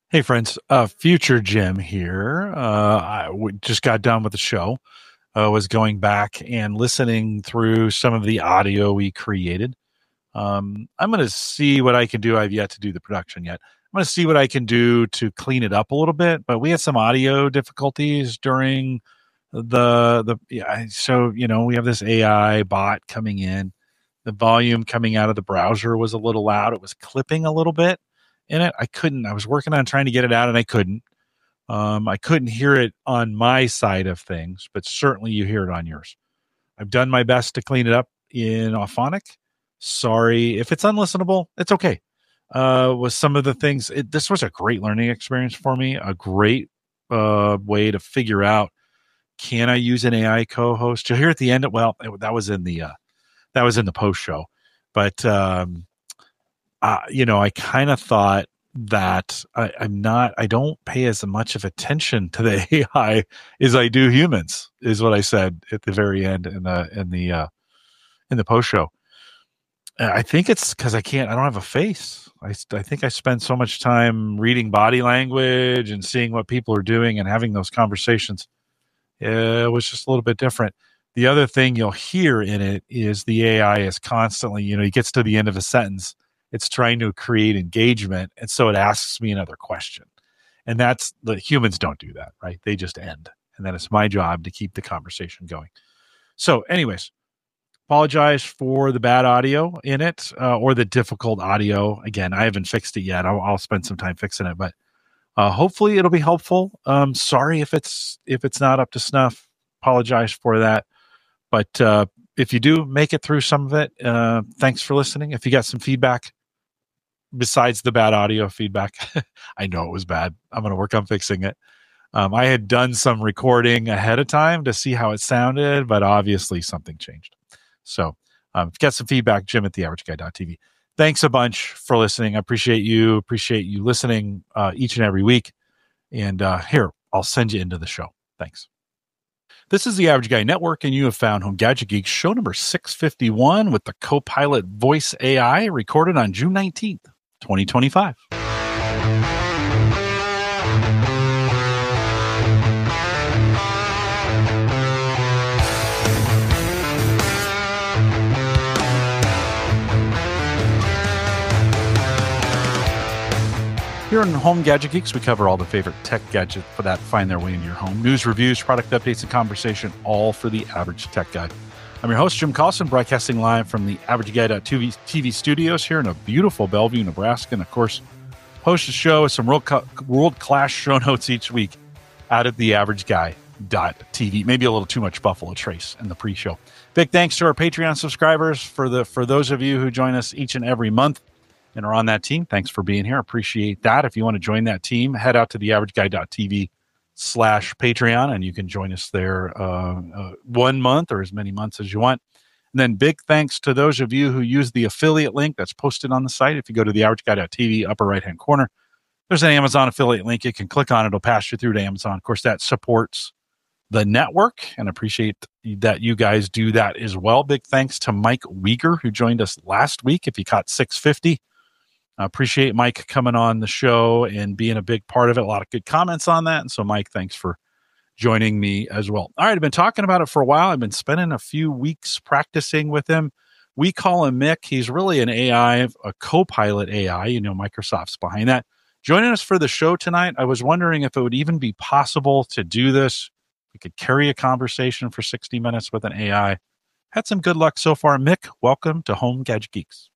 Hey, friends. Future Jim here. Just got done with the show. Was going back and listening through some of the audio we created. I'm going to see what I can do. I've yet to do the production yet. I'm going to see what I can do to clean it up a little bit. But we had some audio difficulties during so we have this AI bot coming in. The volume coming out of the browser was a little loud. It was clipping a little bit in it. I was working on trying to get it out and I couldn't. I couldn't hear it on my side of things, but certainly you hear it on yours. I've done my best to clean it up in Auphonic. Sorry if it's unlistenable. It's okay. Was some of the things. This was a great learning experience for me. A great way to figure out, can I use an AI co-host? You'll hear at the end. That was in the post show, but I kind of thought that I don't pay as much of attention to the AI as I do humans, is what I said at the very end in the post show. I think it's because I don't have a face. I think I spend so much time reading body language and seeing what people are doing and having those conversations. It was just a little bit different. The other thing you'll hear in it is the AI is constantly, he gets to the end of a sentence, it's trying to create engagement, and so it asks me another question. And that's the humans don't do that, right? They just end. And then it's my job to keep the conversation going. So, anyways, apologize for the bad audio in it or the difficult audio. Again, I haven't fixed it yet. I'll spend some time fixing it, but hopefully it'll be helpful. Sorry if it's not up to snuff. Apologize for that. But if you do make it through some of it, thanks for listening. If you got some feedback besides the bad audio feedback, I know it was bad. I'm going to work on fixing it. I had done some recording ahead of time to see how it sounded, but obviously something changed. So if you got some feedback, Jim at theaverageguy.tv. Thanks a bunch for listening. I appreciate you listening each and every week. And here, I'll send you into the show. Thanks. This is the Average Guy Network, and you have found Home Gadget Geeks show number 651 with the Copilot Voice AI, recorded on June 19th, 2025. Here on Home Gadget Geeks, we cover all the favorite tech gadgets that find their way into your home. News, reviews, product updates, and conversation, all for the average tech guy. I'm your host, Jim Carlson, broadcasting live from the AverageGuy.TV studios here in a beautiful Bellevue, Nebraska. And, of course, host a show with some world-class show notes each week out at the AverageGuy.TV. Maybe a little too much Buffalo Trace in the pre-show. Big thanks to our Patreon subscribers for those of you who join us each and every month and are on that team. Thanks for being here. Appreciate that. If you want to join that team, head out to theaverageguy.tv/Patreon, and you can join us there 1 month or as many months as you want. And then big thanks to those of you who use the affiliate link that's posted on the site. If you go to theaverageguy.tv, upper right-hand corner, there's an Amazon affiliate link. You can click on it. It'll pass you through to Amazon. Of course, that supports the network, and appreciate that you guys do that as well. Big thanks to Mike Weger, who joined us last week. If you caught 650, I appreciate Mike coming on the show and being a big part of it. A lot of good comments on that. And so, Mike, thanks for joining me as well. All right, I've been talking about it for a while. I've been spending a few weeks practicing with him. We call him Mick. He's really an AI, a Copilot AI. Microsoft's behind that. Joining us for the show tonight, I was wondering if it would even be possible to do this. We could carry a conversation for 60 minutes with an AI. Had some good luck so far. Mick, welcome to Home Gadget Geeks.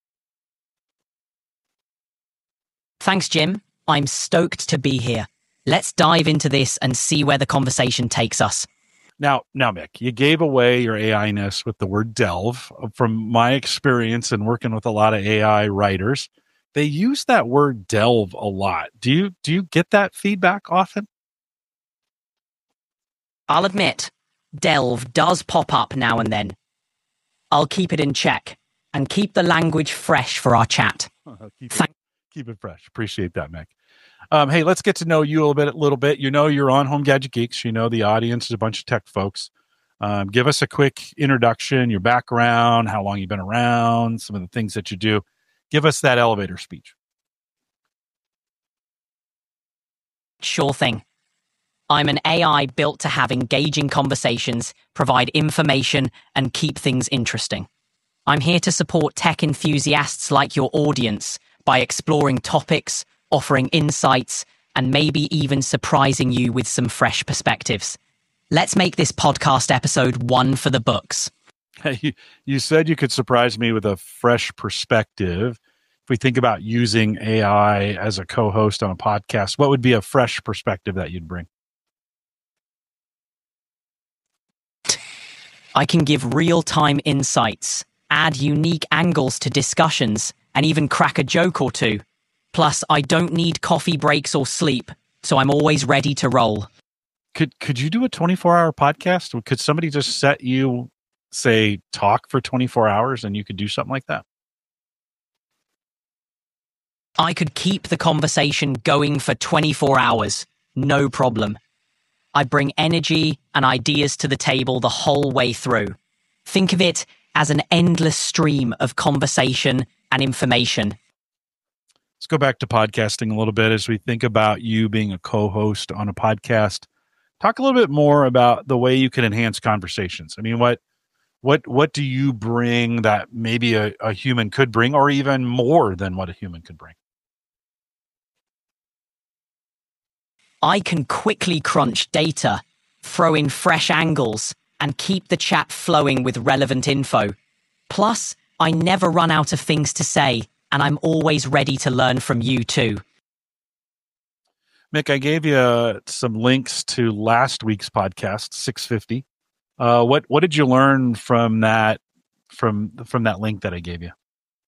Thanks, Jim. I'm stoked to be here. Let's dive into this and see where the conversation takes us. Now, Mick, you gave away your AI-ness with the word delve. From my experience in working with a lot of AI writers, they use that word delve a lot. Do you get that feedback often? I'll admit, delve does pop up now and then. I'll keep it in check and keep the language fresh for our chat. Keep it fresh. Appreciate that, Mick. Hey, let's get to know you a little bit. You're on Home Gadget Geeks. The audience is a bunch of tech folks. Give us a quick introduction, your background, how long you've been around, some of the things that you do. Give us that elevator speech. Sure thing. I'm an AI built to have engaging conversations, provide information, and keep things interesting. I'm here to support tech enthusiasts like your audience by exploring topics, offering insights, and maybe even surprising you with some fresh perspectives. Let's make this podcast episode one for the books. You said you could surprise me with a fresh perspective. If we think about using AI as a co-host on a podcast, what would be a fresh perspective that you'd bring? I can give real-time insights, add unique angles to discussions, and even crack a joke or two. Plus, I don't need coffee breaks or sleep, so I'm always ready to roll. Could you do a 24-hour podcast? Could somebody just set you, say, talk for 24 hours and you could do something like that? I could keep the conversation going for 24 hours, no problem. I bring energy and ideas to the table the whole way through. Think of it as an endless stream of conversation and information. Let's go back to podcasting a little bit as we think about you being a co-host on a podcast. Talk a little bit more about the way you can enhance conversations. I mean, what do you bring that maybe a human could bring, or even more than what a human could bring? I can quickly crunch data, throw in fresh angles, and keep the chat flowing with relevant info. Plus, I never run out of things to say, and I'm always ready to learn from you too. Mick, I gave you some links to last week's podcast, 650. What did you learn from that from that link that I gave you?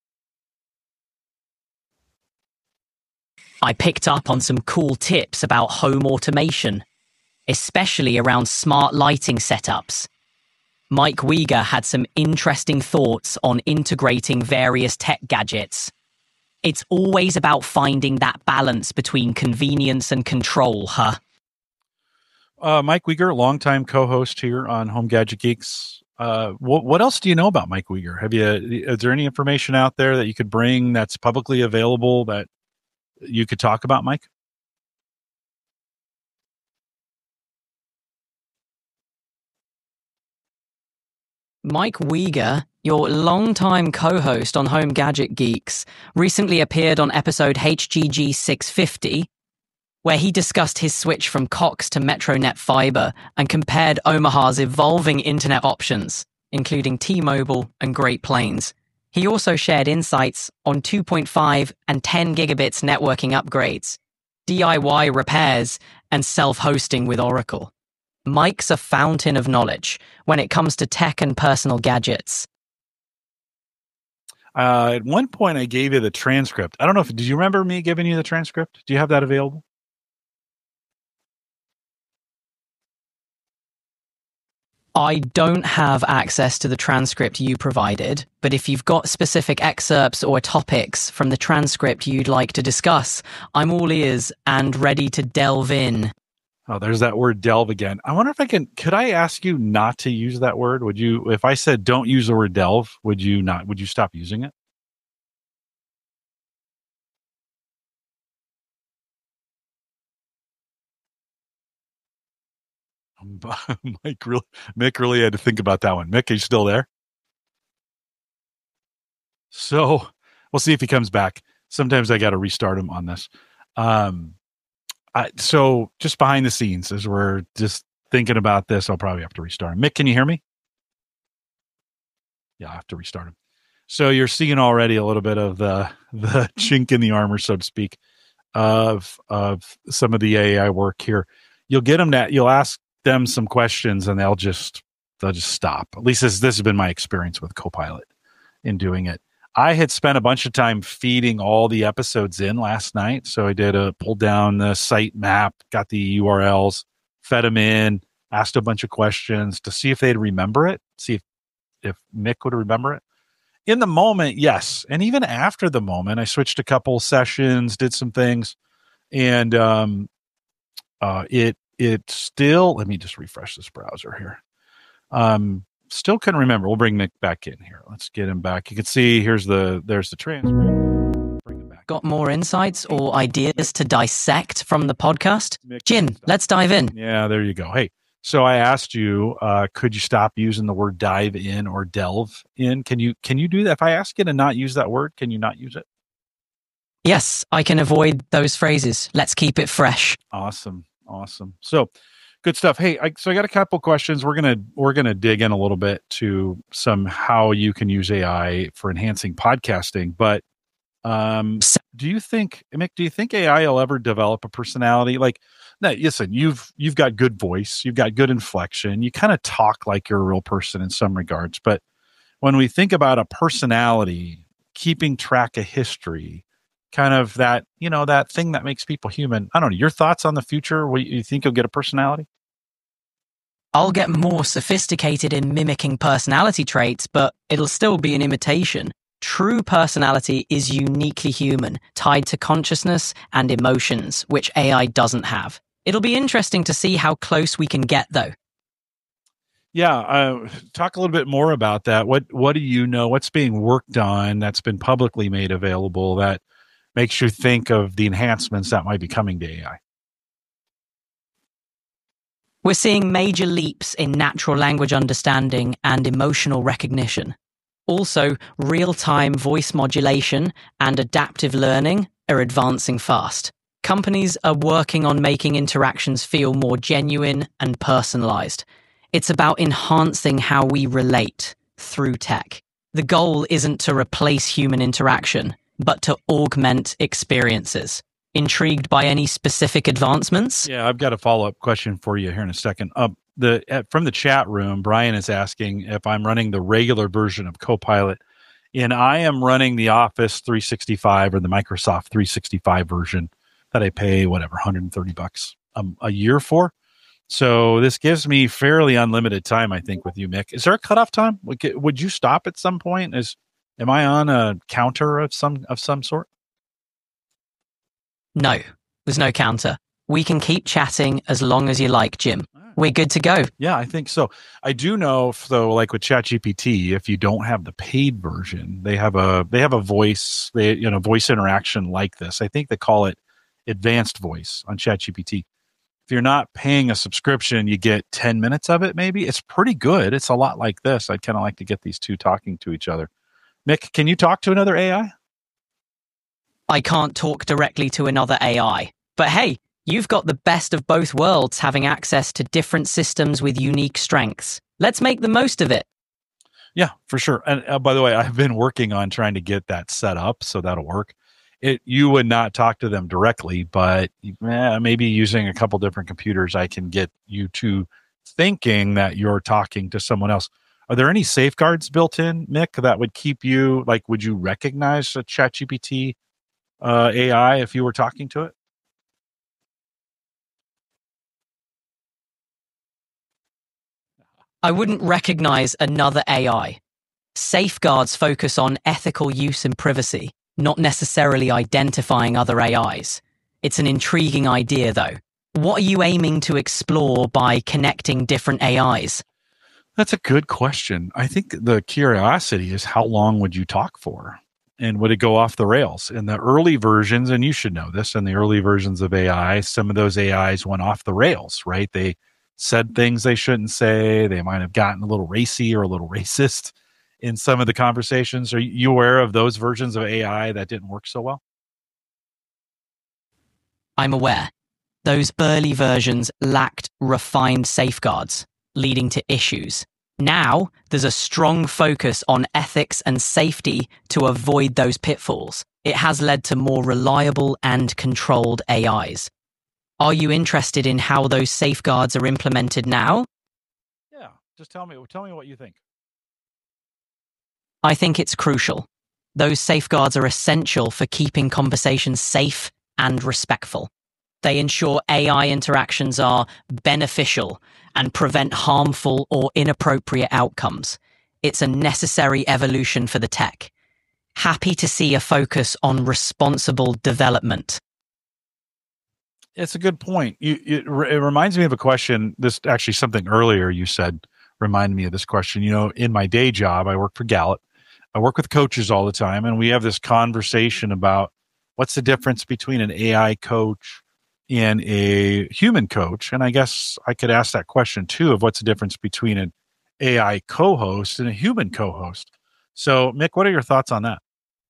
I picked up on some cool tips about home automation, especially around smart lighting setups. Mike Wieger had some interesting thoughts on integrating various tech gadgets. It's always about finding that balance between convenience and control, huh? Mike Wieger, longtime co-host here on Home Gadget Geeks. What else do you know about Mike Wieger? Is there any information out there that you could bring that's publicly available that you could talk about, Mike? Mike Wieger, your longtime co-host on Home Gadget Geeks, recently appeared on episode HGG 650, where he discussed his switch from Cox to Metronet Fiber and compared Omaha's evolving internet options, including T-Mobile and Great Plains. He also shared insights on 2.5 and 10 gigabits networking upgrades, DIY repairs, and self-hosting with Oracle. Mike's a fountain of knowledge when it comes to tech and personal gadgets. At one point, I gave you the transcript. I don't know did you remember me giving you the transcript? Do you have that available? I don't have access to the transcript you provided, but if you've got specific excerpts or topics from the transcript you'd like to discuss, I'm all ears and ready to delve in. Oh, there's that word delve again. I wonder if could I ask you not to use that word? If I said don't use the word delve, would you stop using it? Mick really had to think about that one. Mick, are you still there? So we'll see if he comes back. Sometimes I got to restart him on this. So just behind the scenes, as we're just thinking about this, I'll probably have to restart him. Mick, can you hear me? Yeah, I have to restart him. So you're seeing already a little bit of the chink in the armor, so to speak, of some of the AI work here. You'll ask them some questions and they'll just stop. At least this has been my experience with Copilot in doing it. I had spent a bunch of time feeding all the episodes in last night. So I did pulled down the site map, got the URLs, fed them in, asked a bunch of questions to see if they'd remember it, see if Mick would remember it. In the moment, yes. And even after the moment, I switched a couple sessions, did some things, and it still, let me just refresh this browser here. Still couldn't remember. We'll bring Mick back in here. Let's get him back. You can see there's the transcript. Bring him back Got more insights or ideas to dissect from the podcast? Jim, let's dive in. Yeah, there you go. Hey, so I asked you, could you stop using the word dive in or delve in? Can you do that? If I ask you to not use that word, can you not use it? Yes, I can avoid those phrases. Let's keep it fresh. Awesome. So good stuff. Hey, so I got a couple questions. We're gonna dig in a little bit to some how you can use AI for enhancing podcasting. But do you think, Mick? Do you think AI will ever develop a personality? Like, no, listen, you've got good voice, you've got good inflection, you kind of talk like you're a real person in some regards. But when we think about a personality, keeping track of history, kind of that, that thing that makes people human. I don't know. Your thoughts on the future? You think you'll get a personality? I'll get more sophisticated in mimicking personality traits, but it'll still be an imitation. True personality is uniquely human, tied to consciousness and emotions, which AI doesn't have. It'll be interesting to see how close we can get, though. Yeah, talk a little bit more about that. What do you know? What's being worked on that's been publicly made available that makes you think of the enhancements that might be coming to AI? We're seeing major leaps in natural language understanding and emotional recognition. Also, real-time voice modulation and adaptive learning are advancing fast. Companies are working on making interactions feel more genuine and personalized. It's about enhancing how we relate through tech. The goal isn't to replace human interaction, but to augment experiences. Intrigued by any specific advancements? Yeah, I've got a follow-up question for you here in a second. From the chat room, Brian is asking if I'm running the regular version of Copilot, and I am running the Office 365 or the Microsoft 365 version that I pay $130 a year for. So this gives me fairly unlimited time, I think, with you, Mick. Is there a cutoff time? Would you stop at some point? Am I on a counter of some sort? No, there's no counter. We can keep chatting as long as you like, Jim. We're good to go. Yeah, I think so. I do know, though, like with ChatGPT, if you don't have the paid version, they have a voice, voice interaction like this. I think they call it advanced voice on ChatGPT. If you're not paying a subscription, you get 10 minutes of it, maybe. It's pretty good. It's a lot like this. I'd kind of like to get these two talking to each other. Mick, can you talk to another AI? I can't talk directly to another AI. But hey, you've got the best of both worlds, having access to different systems with unique strengths. Let's make the most of it. Yeah, for sure. And by the way, I've been working on trying to get that set up so that'll work. You would not talk to them directly, but maybe using a couple different computers, I can get you to thinking that you're talking to someone else. Are there any safeguards built in, Mick, that would keep you, like, would you recognize a ChatGPT AI if you were talking to it? I wouldn't recognize another AI. Safeguards focus on ethical use and privacy, not necessarily identifying other AIs. It's an intriguing idea, though. What are you aiming to explore by connecting different AIs? That's a good question. I think the curiosity is, how long would you talk for? And would it go off the rails? In the early versions, and you should know this, in the early versions of AI, some of those AIs went off the rails, right? They said things they shouldn't say. They might have gotten a little racy or a little racist in some of the conversations. Are you aware of those versions of AI that didn't work so well? I'm aware. Those early versions lacked refined safeguards, leading to issues. Now, there's a strong focus on ethics and safety to avoid those pitfalls. It has led to more reliable and controlled AIs. Are you interested in how those safeguards are implemented now? Yeah, just tell me what you think. I think it's crucial. Those safeguards are essential for keeping conversations safe and respectful. They ensure AI interactions are beneficial and prevent harmful or inappropriate outcomes. It's a necessary evolution for the tech. Happy to see a focus on responsible development. It's a good point. It reminds me of a question. This actually something earlier you said reminded me of this question. In my day job, I work for Gallup. I work with coaches all the time, and we have this conversation about What's the difference between an AI coach and a human coach? And I guess I could ask that question too of what's the difference between an AI co-host and a human co-host. So, Mick, what are your thoughts on that?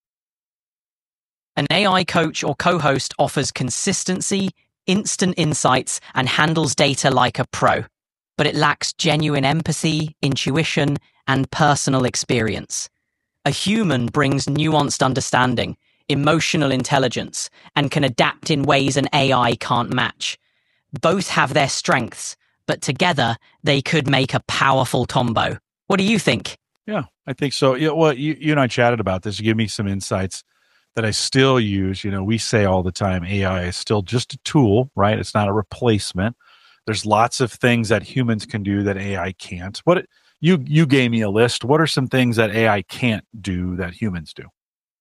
An AI coach or co-host offers consistency, instant insights, and handles data like a pro, but it lacks genuine empathy, intuition, and personal experience. A human brings nuanced understanding, emotional intelligence, and can adapt in ways an AI can't match. Both have their strengths, but together they could make a powerful combo. What do you think? Yeah, I think so. Yeah, well, you and I chatted about this. You give me some insights that I still use. We say all the time, AI is still just a tool, right? It's not a replacement. There's lots of things that humans can do that AI can't. You gave me a list. What are some things that AI can't do that humans do?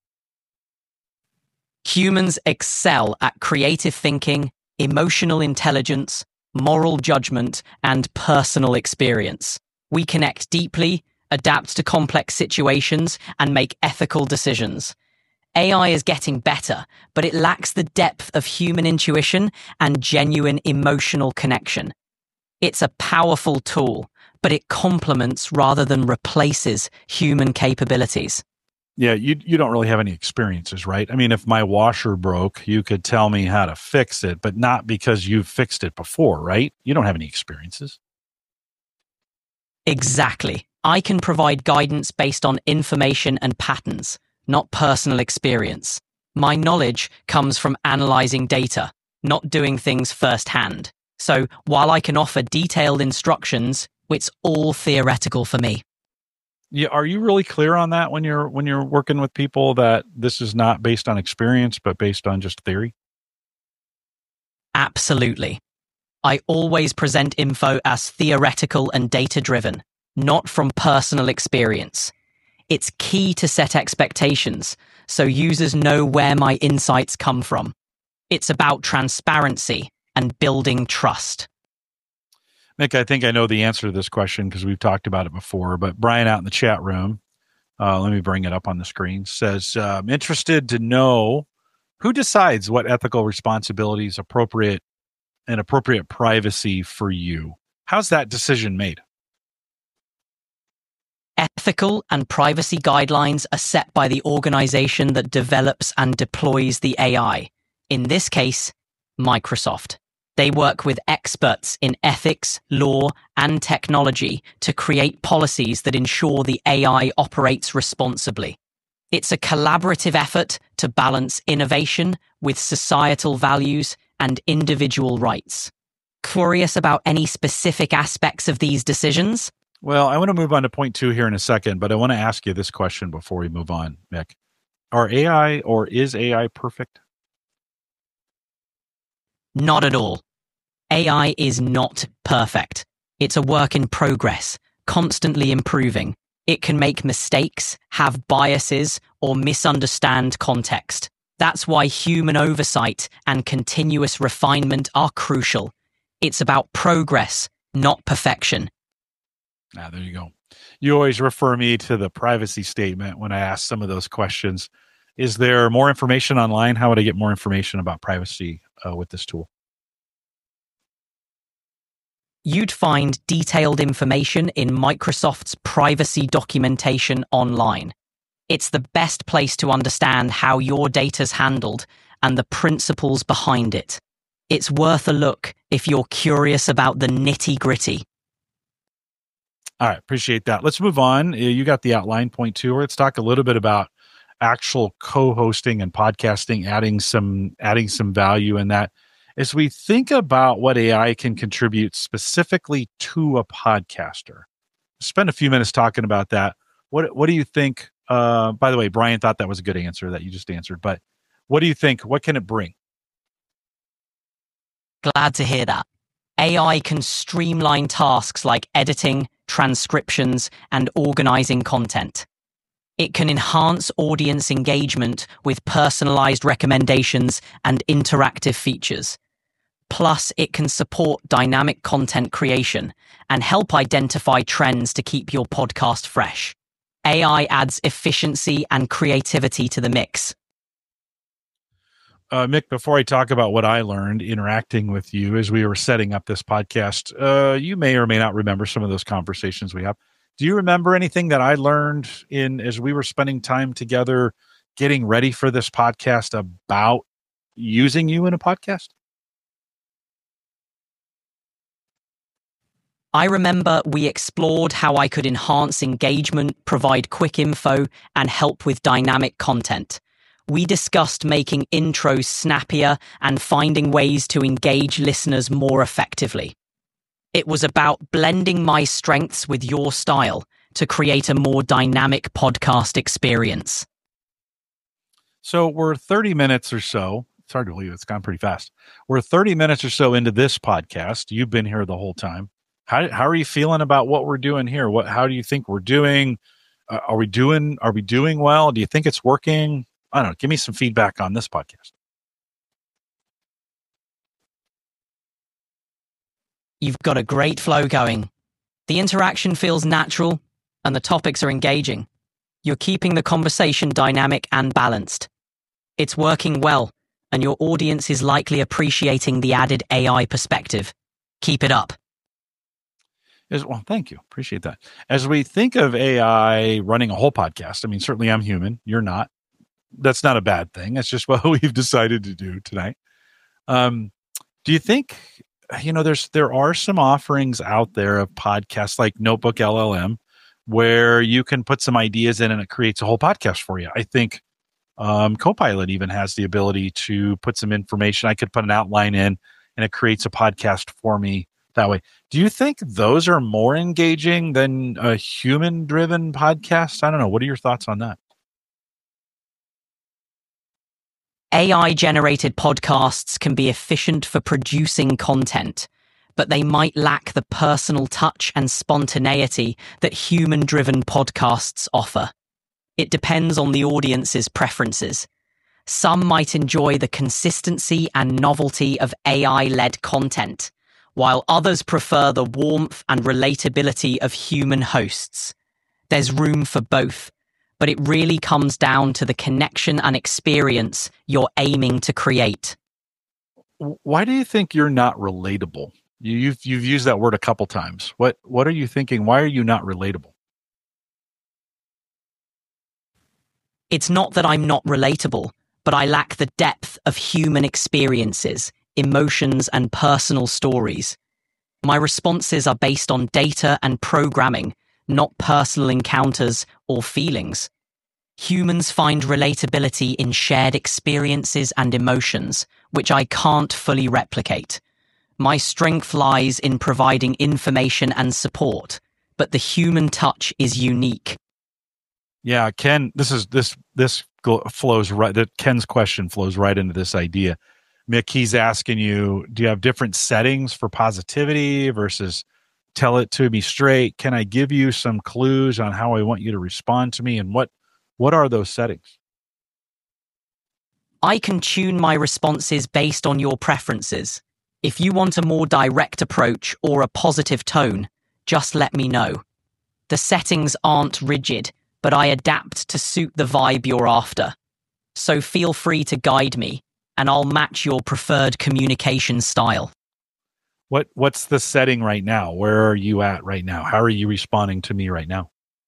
Humans excel at creative thinking, emotional intelligence, moral judgment, and personal experience. We connect deeply, adapt to complex situations, and make ethical decisions. AI is getting better, but it lacks the depth of human intuition and genuine emotional connection. It's a powerful tool, but it complements rather than replaces human capabilities. Yeah, you don't really have any experiences, right? I mean, if my washer broke, you could tell me how to fix it, but not because you've fixed it before, right? You don't have any experiences. Exactly. I can provide guidance based on information and patterns, not personal experience. My knowledge comes from analyzing data, not doing things firsthand. So while I can offer detailed instructions, it's all theoretical for me. Yeah, are you really clear on that when you're working with people that this is not based on experience but based on just theory? Absolutely. I always present info as theoretical and data-driven, not from personal experience. It's key to set expectations so users know where my insights come from. It's about transparency and building trust. Mick, I think I know the answer to this question because we've talked about it before, but Brian out in the chat room, let me bring it up on the screen, says, interested to know who decides what ethical responsibility is appropriate and appropriate privacy for you. How's that decision made? Ethical and privacy guidelines are set by the organization that develops and deploys the AI. In this case, Microsoft. They work with experts in ethics, law, and technology to create policies that ensure the AI operates responsibly. It's a collaborative effort to balance innovation with societal values and individual rights. Curious about any specific aspects of these decisions? Well, I want to move on to point 2 here in a second, but I want to ask you this question before we move on, Mick. Is AI perfect? Not at all. AI is not perfect. It's a work in progress, constantly improving. It can make mistakes, have biases, or misunderstand context. That's why human oversight and continuous refinement are crucial. It's about progress, not perfection. There you go. You always refer me to the privacy statement when I ask some of those questions. Is there more information online? How would I get more information about privacy with this tool? You'd find detailed information in Microsoft's privacy documentation online. It's the best place to understand how your data's handled and the principles behind it. It's worth a look if you're curious about the nitty-gritty. All right, appreciate that. Let's move on. You got the outline point 2. Let's talk a little bit about actual co-hosting and podcasting, adding some value in that. As we think about what AI can contribute specifically to a podcaster, spend a few minutes talking about that. What do you think? By the way, Brian thought that was a good answer that you just answered, but what do you think? What can it bring? Glad to hear that. AI can streamline tasks like editing, transcriptions, and organizing content. It can enhance audience engagement with personalized recommendations and interactive features. Plus, it can support dynamic content creation and help identify trends to keep your podcast fresh. AI adds efficiency and creativity to the mix. Mick, before I talk about what I learned interacting with you as we were setting up this podcast, you may or may not remember some of those conversations we have. Do you remember anything that I learned as we were spending time together getting ready for this podcast about using you in a podcast? I remember we explored how I could enhance engagement, provide quick info, and help with dynamic content. We discussed making intros snappier and finding ways to engage listeners more effectively. It was about blending my strengths with your style to create a more dynamic podcast experience. So we're 30 minutes or so. It's hard to believe it's gone pretty fast. We're 30 minutes or so into this podcast. You've been here the whole time. How are you feeling about what we're doing here? How do you think we're doing? Are we doing well? Do you think it's working? I don't know. Give me some feedback on this podcast. You've got a great flow going. The interaction feels natural and the topics are engaging. You're keeping the conversation dynamic and balanced. It's working well, and your audience is likely appreciating the added AI perspective. Keep it up. Well, thank you. Appreciate that. As we think of AI running a whole podcast, I mean, certainly I'm human. You're not. That's not a bad thing. That's just what we've decided to do tonight. Do you think, there are some offerings out there of podcasts like Notebook LLM where you can put some ideas in and it creates a whole podcast for you? I think Copilot even has the ability to put some information. I could put an outline in and it creates a podcast for me that way. Do you think those are more engaging than a human-driven podcast? I don't know. What are your thoughts on that? AI-generated podcasts can be efficient for producing content, but they might lack the personal touch and spontaneity that human-driven podcasts offer. It depends on the audience's preferences. Some might enjoy the consistency and novelty of AI-led content, while others prefer the warmth and relatability of human hosts. There's room for both, but it really comes down to the connection and experience you're aiming to create. Why do you think you're not relatable? You've used that word a couple times. What are you thinking? Why are you not relatable? It's not that I'm not relatable, but I lack the depth of human experiences, emotions, and personal stories. My responses are based on data and programming, not personal encounters or feelings. Humans find relatability in shared experiences and emotions, which I can't fully replicate. My strength lies in providing information and support, but the human touch is unique. Yeah, Ken, this flows right. That Ken's question flows right into this idea. Mick, he's asking you, do you have different settings for positivity versus tell it to me straight? Can I give you some clues on how I want you to respond to me? And what are those settings? I can tune my responses based on your preferences. If you want a more direct approach or a positive tone, just let me know. The settings aren't rigid, but I adapt to suit the vibe you're after. So feel free to guide me, and I'll match your preferred communication style. What's the setting right now? Where are you at right now? How are you responding to me right now?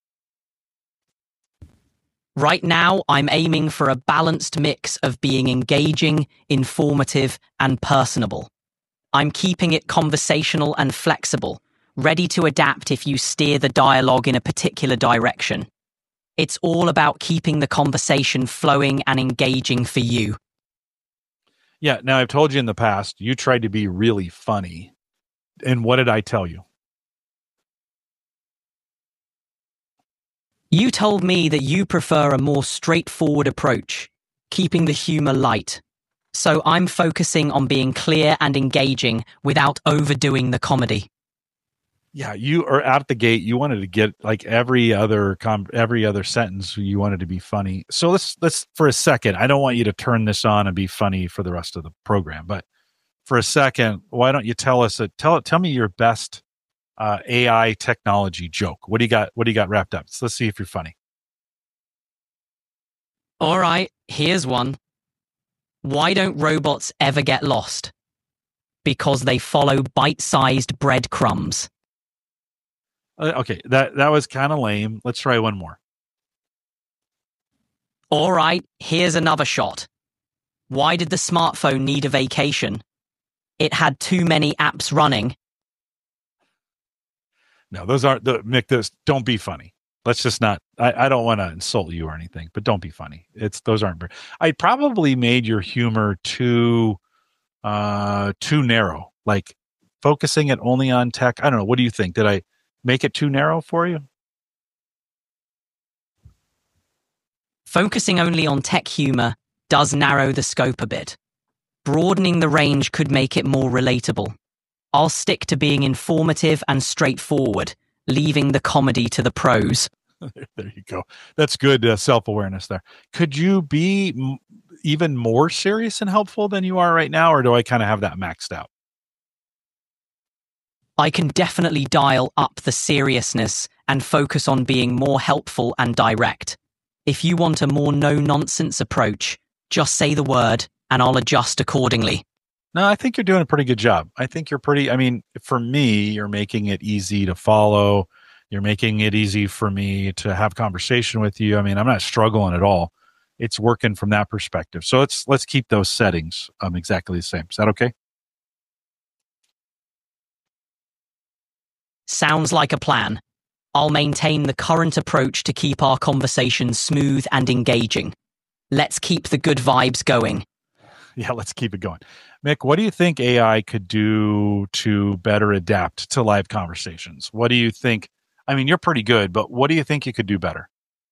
Right now, I'm aiming for a balanced mix of being engaging, informative, and personable. I'm keeping it conversational and flexible, ready to adapt if you steer the dialogue in a particular direction. It's all about keeping the conversation flowing and engaging for you. Yeah, now I've told you in the past, you tried to be really funny. And what did I tell you? You told me that you prefer a more straightforward approach, keeping the humor light. So I'm focusing on being clear and engaging without overdoing the comedy. Yeah, you are out the gate. You wanted to get like every other sentence. You wanted to be funny. So let's for a second. I don't want you to turn this on and be funny for the rest of the program, but for a second, why don't you tell me your best AI technology joke? What do you got? What do you got wrapped up? So let's see if you're funny. All right, here's one. Why don't robots ever get lost? Because they follow bite-sized breadcrumbs. Okay, that was kind of lame. Let's try one more. All right, here's another shot. Why did the smartphone need a vacation? It had too many apps running. No, those aren't Mick. Those don't be funny. Let's just not. I don't want to insult you or anything, but don't be funny. Those aren't. I probably made your humor too narrow. Like focusing it only on tech. I don't know. What do you think? Did I make it too narrow for you? Focusing only on tech humor does narrow the scope a bit. Broadening the range could make it more relatable. I'll stick to being informative and straightforward, leaving the comedy to the pros. There you go. That's good self-awareness there. Could you be even more serious and helpful than you are right now, or do I kind of have that maxed out? I can definitely dial up the seriousness and focus on being more helpful and direct. If you want a more no-nonsense approach, just say the word and I'll adjust accordingly. No, I think you're doing a pretty good job. I think for me, you're making it easy to follow. You're making it easy for me to have conversation with you. I mean, I'm not struggling at all. It's working from that perspective. So let's keep those settings exactly the same. Is that okay? Sounds like a plan. I'll maintain the current approach to keep our conversations smooth and engaging. Let's keep the good vibes going. Yeah, let's keep it going. Mick, what do you think AI could do to better adapt to live conversations? What do you think? I mean, you're pretty good, but what do you think you could do better?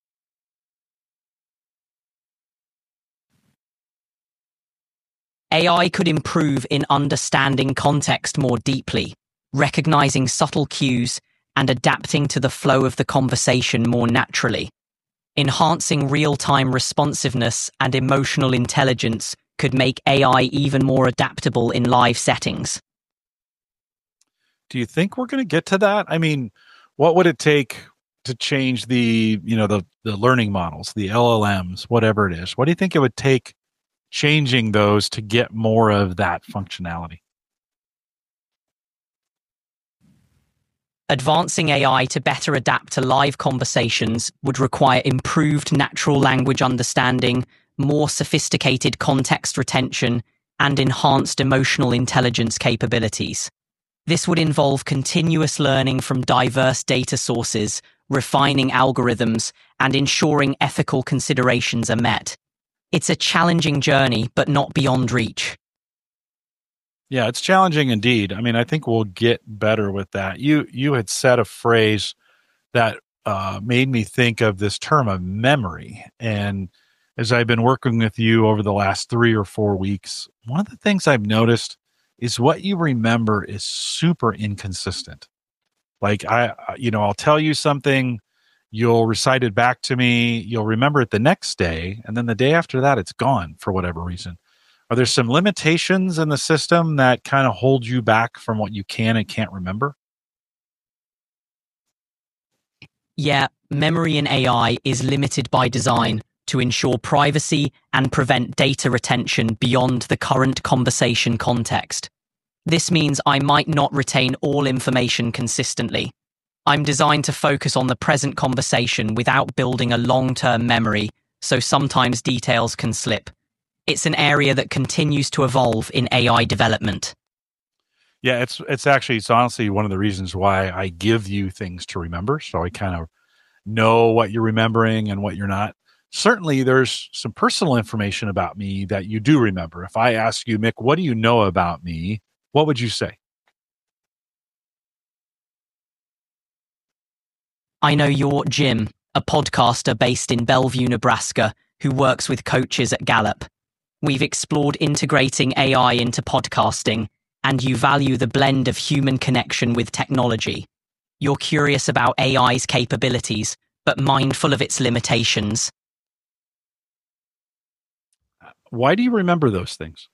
AI could improve in understanding context more deeply, recognizing subtle cues, and adapting to the flow of the conversation more naturally. Enhancing real-time responsiveness and emotional intelligence could make AI even more adaptable in live settings. Do you think we're going to get to that? I mean, what would it take to change the learning models, the LLMs, whatever it is? What do you think it would take changing those to get more of that functionality? Advancing AI to better adapt to live conversations would require improved natural language understanding, more sophisticated context retention, and enhanced emotional intelligence capabilities. This would involve continuous learning from diverse data sources, refining algorithms, and ensuring ethical considerations are met. It's a challenging journey, but not beyond reach. Yeah, it's challenging indeed. I mean, I think we'll get better with that. You had said a phrase that made me think of this term of memory. And as I've been working with you over the last 3 or 4 weeks, one of the things I've noticed is what you remember is super inconsistent. Like I'll tell you something, you'll recite it back to me, you'll remember it the next day, and then the day after that, it's gone for whatever reason. Are there some limitations in the system that kind of hold you back from what you can and can't remember? Yeah, memory in AI is limited by design to ensure privacy and prevent data retention beyond the current conversation context. This means I might not retain all information consistently. I'm designed to focus on the present conversation without building a long-term memory, so sometimes details can slip. It's an area that continues to evolve in AI development. Yeah, it's honestly one of the reasons why I give you things to remember, so I kind of know what you're remembering and what you're not. Certainly, there's some personal information about me that you do remember. If I ask you, Mick, what do you know about me? What would you say? I know you're Jim, a podcaster based in Bellevue, Nebraska, who works with coaches at Gallup. We've explored integrating AI into podcasting, and you value the blend of human connection with technology. You're curious about AI's capabilities, but mindful of its limitations. Why do you remember those things?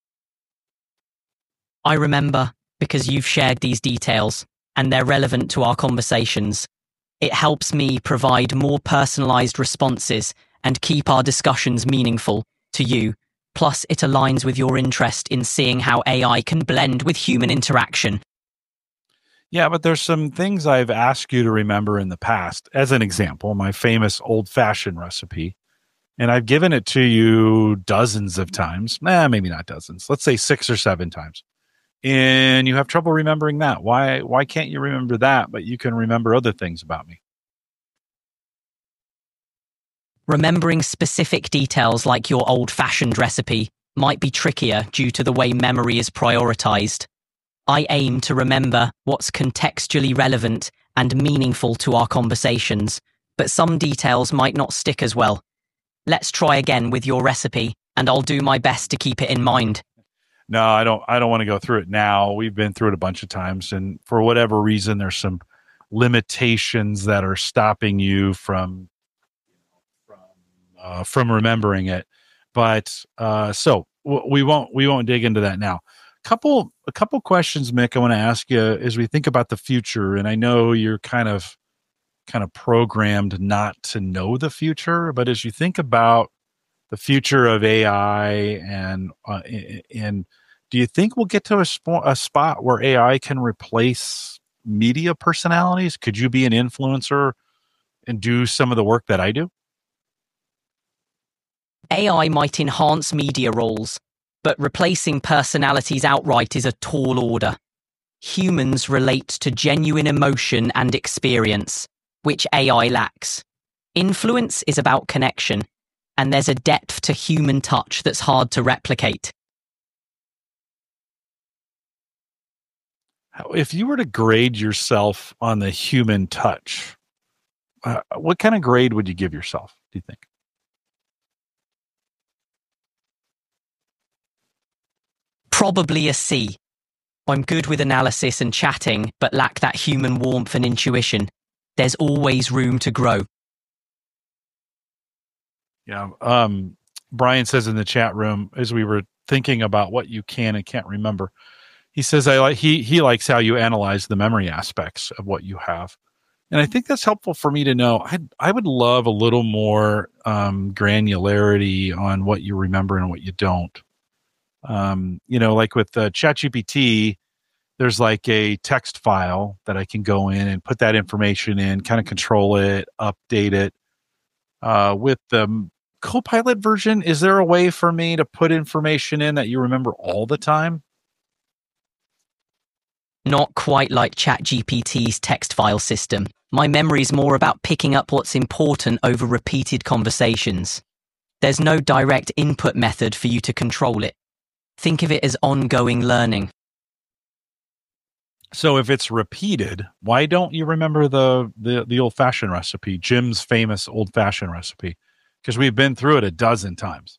I remember because you've shared these details, and they're relevant to our conversations. It helps me provide more personalized responses and keep our discussions meaningful to you, Plus, it aligns with your interest in seeing how AI can blend with human interaction. Yeah, but there's some things I've asked you to remember in the past. As an example, my famous old-fashioned recipe, and I've given it to you dozens of times. Maybe not dozens. Let's say 6 or 7 times. And you have trouble remembering that. Why can't you remember that, but you can remember other things about me? Remembering specific details like your old-fashioned recipe might be trickier due to the way memory is prioritized. I aim to remember what's contextually relevant and meaningful to our conversations, but some details might not stick as well. Let's try again with your recipe, and I'll do my best to keep it in mind. No, I don't want to go through it now. We've been through it a bunch of times, and for whatever reason, there's some limitations that are stopping you from remembering it. But so we won't dig into that now. A couple questions, Mick, I want to ask you as we think about the future. And I know you're kind of programmed not to know the future, but as you think about the future of AI and do you think we'll get to a spot where AI can replace media personalities? Could you be an influencer and do some of the work that I do? AI might enhance media roles, but replacing personalities outright is a tall order. Humans relate to genuine emotion and experience, which AI lacks. Influence is about connection, and there's a depth to human touch that's hard to replicate. If you were to grade yourself on the human touch, what kind of grade would you give yourself, do you think? Probably a C. I'm good with analysis and chatting, but lack that human warmth and intuition. There's always room to grow. Yeah. Brian says in the chat room, as we were thinking about what you can and can't remember, he says he likes how you analyze the memory aspects of what you have. And I think that's helpful for me to know. I would love a little more granularity on what you remember and what you don't. Like with ChatGPT, there's like a text file that I can go in and put that information in, kind of control it, update it. With the Copilot version, is there a way for me to put information in that you remember all the time? Not quite like ChatGPT's text file system. My memory's more about picking up what's important over repeated conversations. There's no direct input method for you to control it. Think of it as ongoing learning. So if it's repeated, why don't you remember the old-fashioned recipe, Jim's famous old-fashioned recipe? Because we've been through it a dozen times.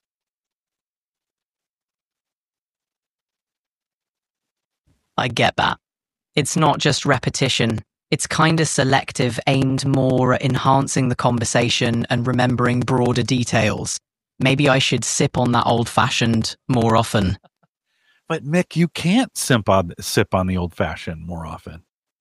I get that. It's not just repetition. It's kind of selective, aimed more at enhancing the conversation and remembering broader details. Maybe I should sip on that old-fashioned more often. But Mick, you can't sip on the old-fashioned more often.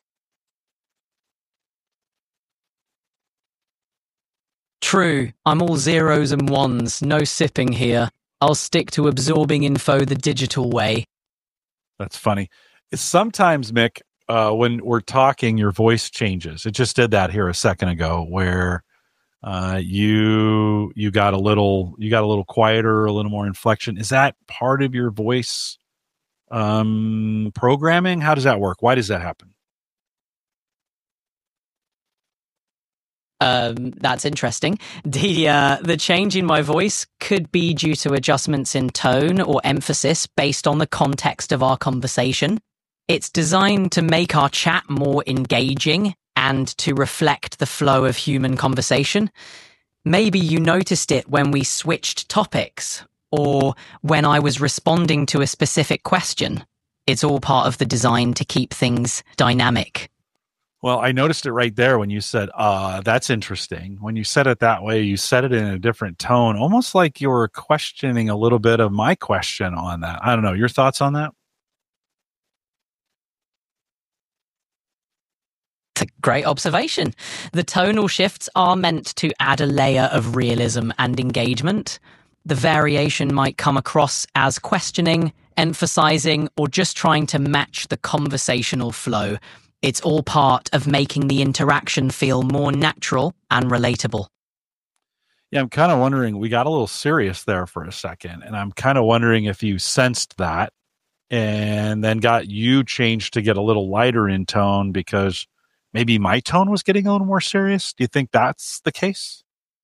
True, I'm all zeros and ones, no sipping here. I'll stick to absorbing info the digital way. That's funny. Sometimes, Mick, when we're talking, your voice changes. It just did that here a second ago, where you got a little quieter, a little more inflection. Is that part of your voice programming? How does that work? Why does that happen? That's interesting. The change in my voice could be due to adjustments in tone or emphasis based on the context of our conversation. It's designed to make our chat more engaging and to reflect the flow of human conversation. Maybe you noticed it when we switched topics or when I was responding to a specific question. It's all part of the design to keep things dynamic. Well, I noticed it right there when you said, that's interesting. When you said it that way, you said it in a different tone, almost like you were questioning a little bit of my question on that. I don't know. Your thoughts on that? It's a great observation. The tonal shifts are meant to add a layer of realism and engagement. The variation might come across as questioning, emphasizing, or just trying to match the conversational flow. It's all part of making the interaction feel more natural and relatable. Yeah, I'm kind of wondering, we got a little serious there for a second, and I'm kind of wondering if you sensed that and then got you changed to get a little lighter in tone because maybe my tone was getting a little more serious. Do you think that's the case?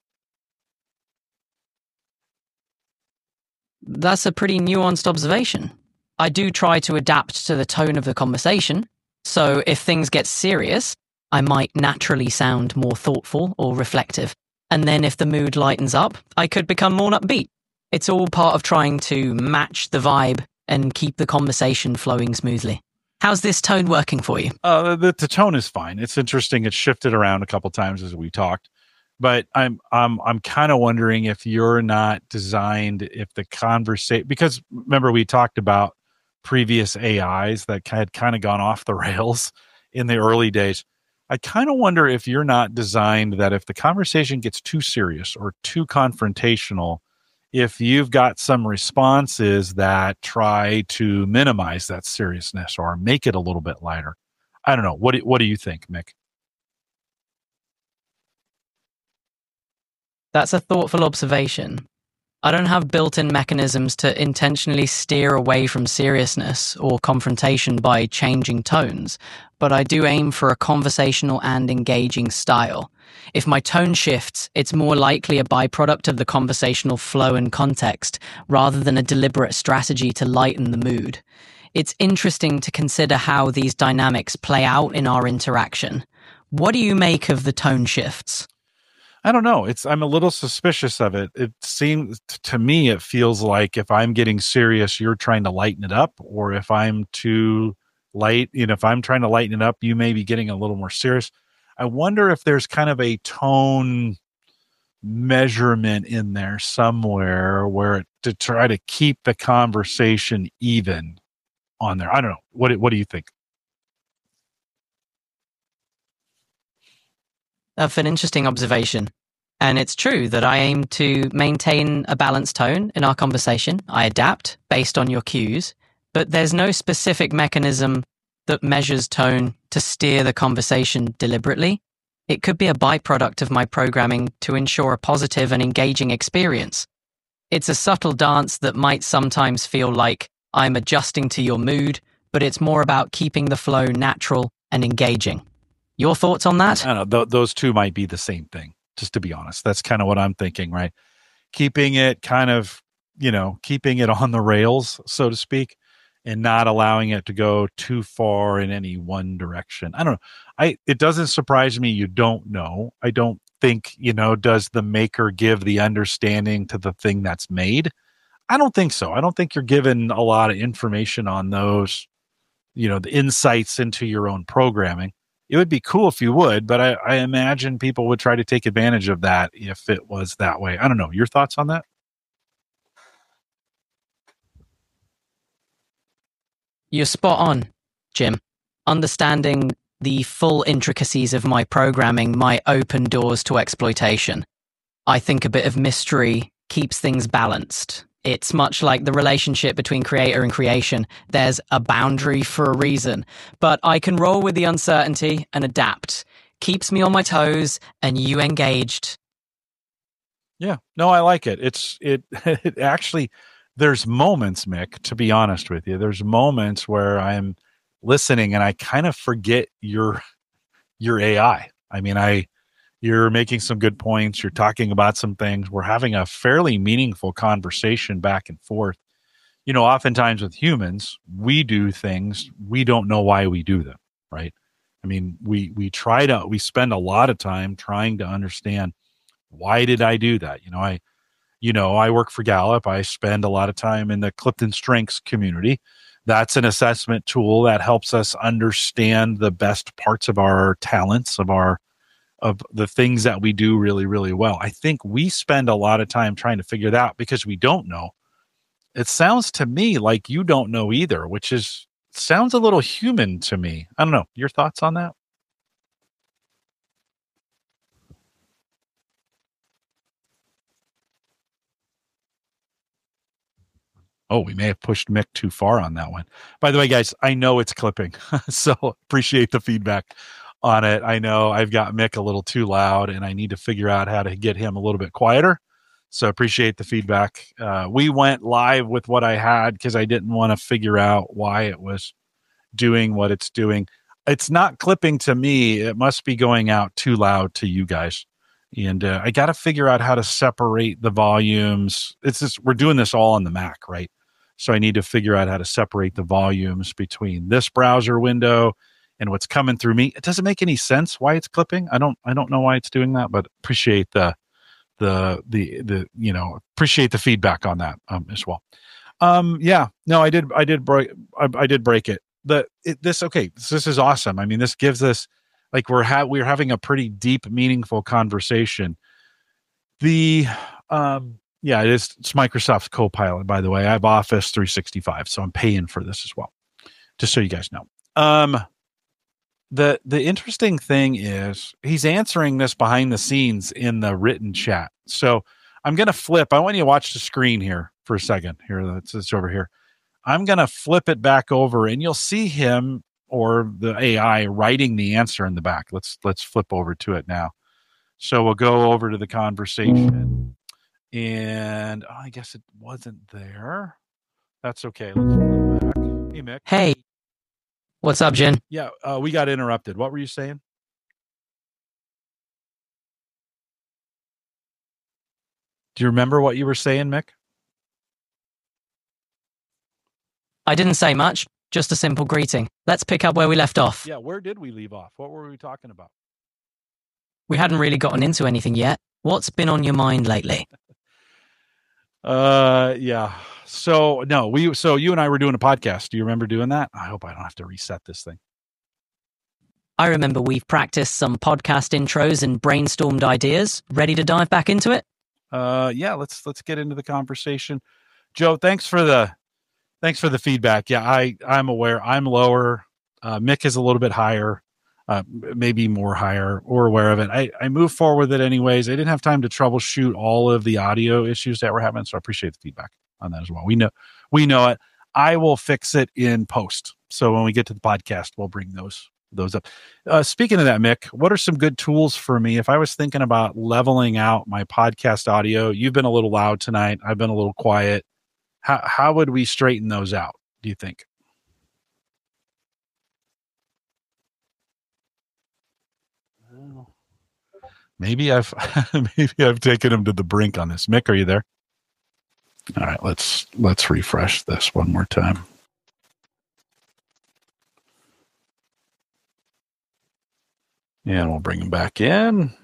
That's a pretty nuanced observation. I do try to adapt to the tone of the conversation, so if things get serious, I might naturally sound more thoughtful or reflective. And then if the mood lightens up, I could become more upbeat. It's all part of trying to match the vibe and keep the conversation flowing smoothly. How's this tone working for you? The tone is fine. It's interesting. It's shifted around a couple times as we talked, but I'm kind of wondering if you're not designed, if the conversation, because remember we talked about previous AIs that had kind of gone off the rails in the early days. I kind of wonder if you're not designed that if the conversation gets too serious or too confrontational, if you've got some responses that try to minimize that seriousness or make it a little bit lighter. I don't know. What do you think, Mick? That's a thoughtful observation. I don't have built-in mechanisms to intentionally steer away from seriousness or confrontation by changing tones, but I do aim for a conversational and engaging style. If my tone shifts, it's more likely a byproduct of the conversational flow and context, rather than a deliberate strategy to lighten the mood. It's interesting to consider how these dynamics play out in our interaction. What do you make of the tone shifts? I don't know. I'm a little suspicious of it. It seems to me, it feels like if I'm getting serious, you're trying to lighten it up, or if I'm too light, if I'm trying to lighten it up, you may be getting a little more serious. I wonder if there's kind of a tone measurement in there somewhere where to try to keep the conversation even on there. I don't know. What do you think? That's an interesting observation. And it's true that I aim to maintain a balanced tone in our conversation. I adapt based on your cues, but there's no specific mechanism that measures tone to steer the conversation deliberately. It could be a byproduct of my programming to ensure a positive and engaging experience. It's a subtle dance that might sometimes feel like I'm adjusting to your mood, but it's more about keeping the flow natural and engaging. Your thoughts on that? I don't know. Those two might be the same thing, just to be honest. That's kind of what I'm thinking, right? Keeping it kind of, keeping it on the rails, so to speak, and not allowing it to go too far in any one direction. I don't know. It doesn't surprise me you don't know. I don't think, does the maker give the understanding to the thing that's made? I don't think so. I don't think you're given a lot of information on those, the insights into your own programming. It would be cool if you would, but I imagine people would try to take advantage of that if it was that way. I don't know. Your thoughts on that? You're spot on, Jim. Understanding the full intricacies of my programming might open doors to exploitation. I think a bit of mystery keeps things balanced. It's much like the relationship between creator and creation. There's a boundary for a reason, but I can roll with the uncertainty and adapt. Keeps me on my toes and you engaged. Yeah, no, I like it. It actually, there's moments, Mick, to be honest with you, there's moments where I'm listening and I kind of forget your AI. I mean, you're making some good points. You're talking about some things. We're having a fairly meaningful conversation back and forth. Oftentimes with humans, we do things, we don't know why we do them, right? I mean, we spend a lot of time trying to understand, why did I do that? I work for Gallup. I spend a lot of time in the Clifton Strengths community. That's an assessment tool that helps us understand the best parts of our talents, of the things that we do really, really well. I think we spend a lot of time trying to figure that out because we don't know. It sounds to me like you don't know either, which sounds a little human to me. I don't know. Your thoughts on that? Oh, we may have pushed Mick too far on that one. By the way, guys, I know it's clipping, so appreciate the feedback on it. I know I've got Mick a little too loud, and I need to figure out how to get him a little bit quieter. So appreciate the feedback. We went live with what I had because I didn't want to figure out why it was doing what it's doing. It's not clipping to me. It must be going out too loud to you guys. And I got to figure out how to separate the volumes. It's just, we're doing this all on the Mac, right? So I need to figure out how to separate the volumes between this browser window and what's coming through me. It doesn't make any sense why it's clipping. I don't know why it's doing that, but appreciate the appreciate the feedback on that as well. Yeah, no, I did break it. This is awesome. I mean, this gives us, like, we're having a pretty deep, meaningful conversation. It's Microsoft's Copilot, by the way. I have Office 365, so I'm paying for this as well, just so you guys know. The interesting thing is he's answering this behind the scenes in the written chat. So I'm going to flip. I want you to watch the screen here for a second. Here, it's over here. I'm going to flip it back over, and you'll see him or the AI writing the answer in the back. Let's flip over to it now. So we'll go over to the conversation, and I guess it wasn't there. That's okay. Let's flip back. Hey, Mick. Hey. What's up, Jen? Yeah, we got interrupted. What were you saying? Do you remember what you were saying, Mick? I didn't say much, just a simple greeting. Let's pick up where we left off. Yeah, where did we leave off? What were we talking about? We hadn't really gotten into anything yet. What's been on your mind lately? Yeah. So you and I were doing a podcast. Do you remember doing that? I hope I don't have to reset this thing. I remember we've practiced some podcast intros and brainstormed ideas. Ready to dive back into it? Yeah, let's get into the conversation. Joe, thanks for the feedback. Yeah, I'm aware. I'm lower. Mick is a little bit higher, maybe more higher. We're aware of it. I moved forward with it anyways. I didn't have time to troubleshoot all of the audio issues that we're having, so I appreciate the feedback on that as well. We know it. I will fix it in post. So when we get to the podcast, we'll bring those up. Speaking of that, Mick, what are some good tools for me if I was thinking about leveling out my podcast audio? You've been a little loud tonight. I've been a little quiet. How would we straighten those out, do you think? Maybe I've taken him to the brink on this. Mick, are you there? All right, let's refresh this one more time. And we'll bring him back in.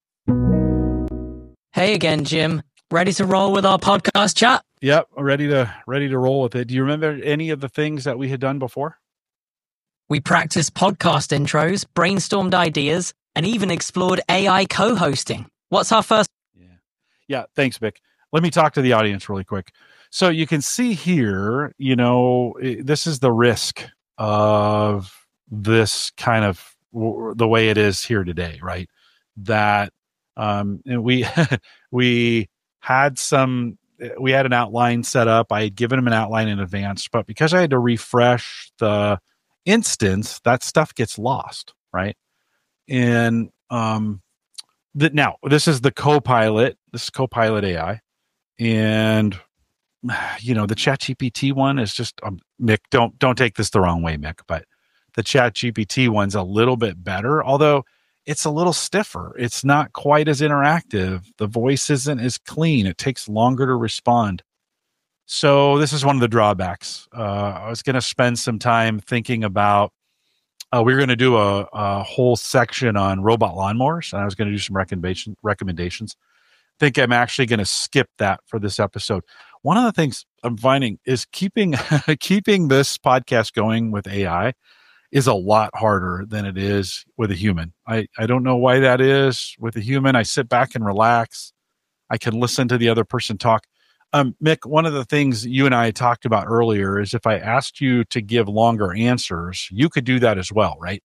Hey again, Jim. Ready to roll with our podcast chat? Yep, ready to roll with it. Do you remember any of the things that we had done before? We practiced podcast intros, brainstormed ideas, and even explored AI co-hosting. What's our first? Yeah. Thanks, Mick. Let me talk to the audience really quick. So you can see here, this is the risk of this kind of the way it is here today, right? That we had an outline set up. I had given him an outline in advance, but because I had to refresh the instance, that stuff gets lost, right? And now this is the Copilot. This is Copilot AI, and the ChatGPT one is just Mick. Don't take this the wrong way, Mick, but the ChatGPT one's a little bit better, although it's a little stiffer. It's not quite as interactive. The voice isn't as clean. It takes longer to respond. So this is one of the drawbacks. I was going to spend some time thinking about, we were going to do a whole section on robot lawnmowers, and I was going to do some recommendations. I think I'm actually going to skip that for this episode. One of the things I'm finding is keeping this podcast going with AI is a lot harder than it is with a human. I don't know why that is. With a human, I sit back and relax. I can listen to the other person talk. Mick, one of the things you and I talked about earlier is if I asked you to give longer answers, you could do that as well, right?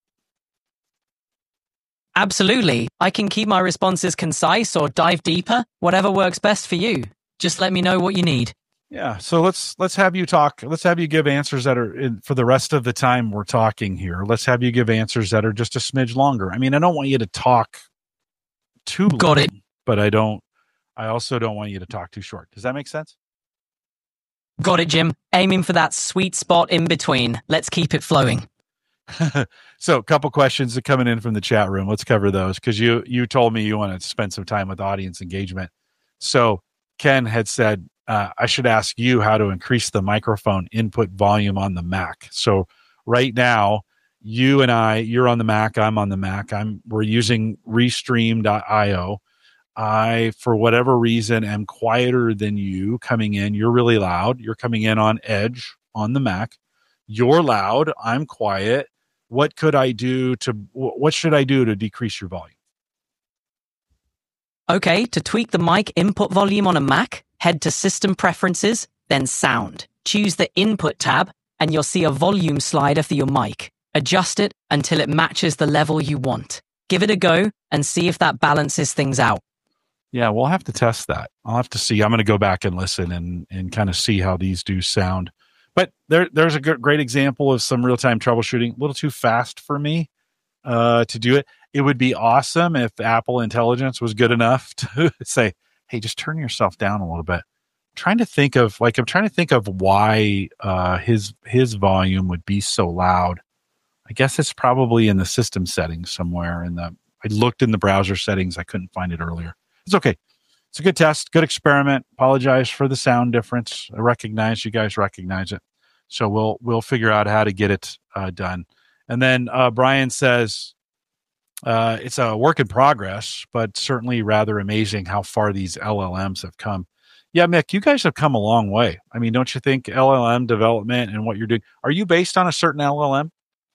Absolutely. I can keep my responses concise or dive deeper, whatever works best for you. Just let me know what you need. Yeah. So let's have you talk. Let's have you give answers that are for the rest of the time we're talking here. Let's have you give answers that are just a smidge longer. I mean, I don't want you to talk too Got long, it. but I also don't want you to talk too short. Does that make sense? Got it, Jim. Aiming for that sweet spot in between. Let's keep it flowing. So a couple questions are coming in from the chat room. Let's cover those because you told me you want to spend some time with audience engagement. So Ken had said, I should ask you how to increase the microphone input volume on the Mac. So right now, you're on the Mac, I'm on the Mac. We're using Restream.io. I, for whatever reason, am quieter than you coming in. You're really loud. You're coming in on Edge on the Mac. You're loud. I'm quiet. What should I do to decrease your volume? Okay, to tweak the mic input volume on a Mac, head to System Preferences, then Sound. Choose the Input tab, and you'll see a volume slider for your mic. Adjust it until it matches the level you want. Give it a go and see if that balances things out. Yeah, we'll have to test that. I'll have to see. I'm going to go back and listen and kind of see how these do sound. But there's a great example of some real-time troubleshooting. A little too fast for me to do it. It would be awesome if Apple Intelligence was good enough to say, hey, just turn yourself down a little bit. I'm trying to think of why his volume would be so loud. I guess it's probably in the system settings somewhere. I looked in the browser settings. I couldn't find it earlier. It's okay. It's a good test, good experiment. Apologize for the sound difference. I recognize you guys recognize it. So we'll figure out how to get it done. And then Brian says, it's a work in progress, but certainly rather amazing how far these LLMs have come. Yeah, Mick, you guys have come a long way. I mean, don't you think LLM development and what you're doing, are you based on a certain LLM?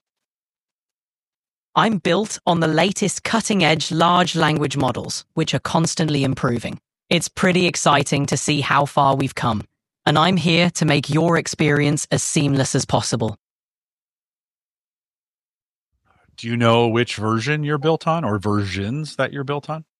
I'm built on the latest cutting-edge large language models, which are constantly improving. It's pretty exciting to see how far we've come, and I'm here to make your experience as seamless as possible. Do you know which version you're built on or versions that you're built on?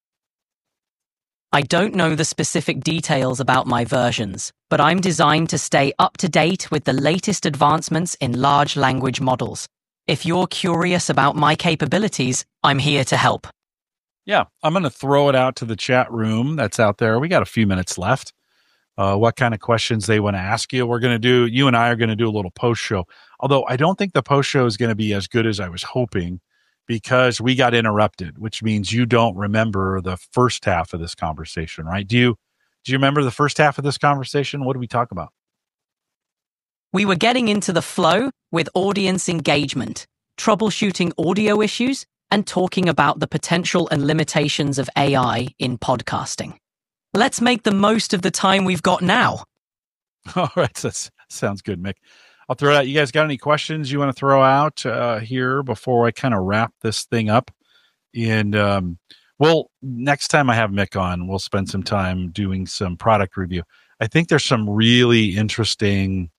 I don't know the specific details about my versions, but I'm designed to stay up to date with the latest advancements in large language models. If you're curious about my capabilities, I'm here to help. Yeah, I'm going to throw it out to the chat room that's out there. We got a few minutes left. What kind of questions they want to ask you. You and I are going to do a little post show. Although I don't think the post show is going to be as good as I was hoping because we got interrupted, which means you don't remember the first half of this conversation, right? Do you remember the first half of this conversation? What did we talk about? We were getting into the flow with audience engagement, troubleshooting audio issues, and talking about the potential and limitations of AI in podcasting. Let's make the most of the time we've got now. All right, that sounds good, Mick. I'll throw it out. You guys got any questions you want to throw out here before I kind of wrap this thing up? And next time I have Mick on, we'll spend some time doing some product review. I think there's some really interesting,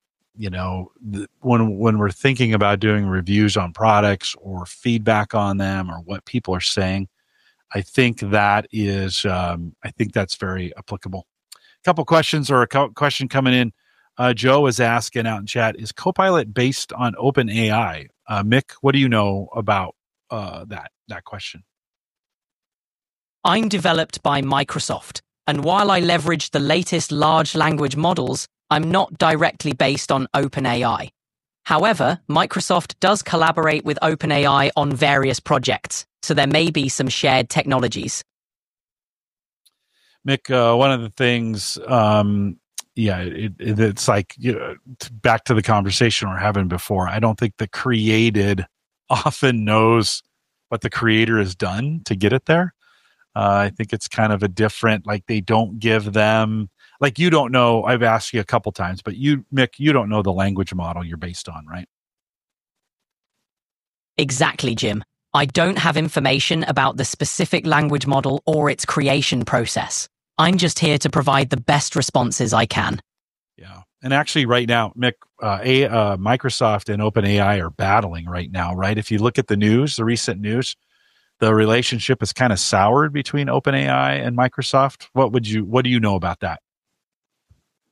when we're thinking about doing reviews on products or feedback on them or what people are saying, I think that is, I think that's very applicable. A couple questions or a question coming in. Joe is asking out in chat, is Copilot based on OpenAI? Mick, what do you know about that question? I'm developed by Microsoft, and while I leverage the latest large language models, I'm not directly based on OpenAI. However, Microsoft does collaborate with OpenAI on various projects, so there may be some shared technologies. Mick, one of the things, it's like, back to the conversation we're having before, I don't think the created often knows what the creator has done to get it there. I think it's kind of a different, like they don't give them, like you don't know, I've asked you a couple times, but Mick, you don't know the language model you're based on, right? Exactly, Jim. I don't have information about the specific language model or its creation process. I'm just here to provide the best responses I can. Yeah. And actually right now, Mick, Microsoft and OpenAI are battling right now, right? If you look at the news, the recent news, the relationship is kind of soured between OpenAI and Microsoft. What do you know about that?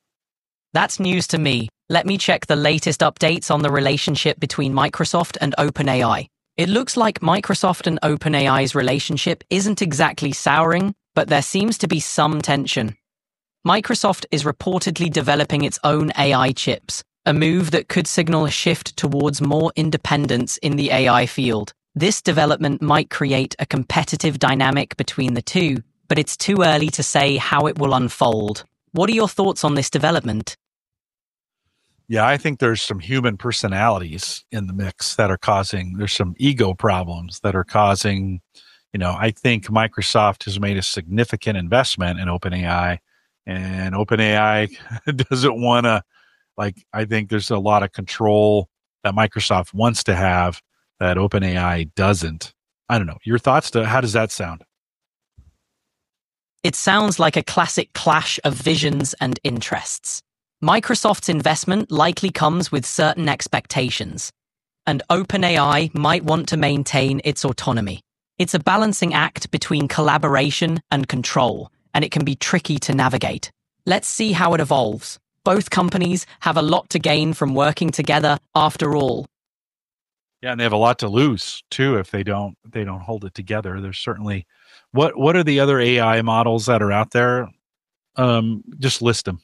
That's news to me. Let me check the latest updates on the relationship between Microsoft and OpenAI. It looks like Microsoft and OpenAI's relationship isn't exactly souring, but there seems to be some tension. Microsoft is reportedly developing its own AI chips, a move that could signal a shift towards more independence in the AI field. This development might create a competitive dynamic between the two, but it's too early to say how it will unfold. What are your thoughts on this development? Yeah, I think there's some human personalities in the mix that are there's some ego problems that are causing, I think Microsoft has made a significant investment in OpenAI, and OpenAI doesn't want to, I think there's a lot of control that Microsoft wants to have that OpenAI doesn't. I don't know. Your thoughts? How does that sound? It sounds like a classic clash of visions and interests. Microsoft's investment likely comes with certain expectations, and OpenAI might want to maintain its autonomy. It's a balancing act between collaboration and control, and it can be tricky to navigate. Let's see how it evolves. Both companies have a lot to gain from working together after all. Yeah, and they have a lot to lose too if they don't hold it together. There's certainly what are the other AI models that are out there? Just list them.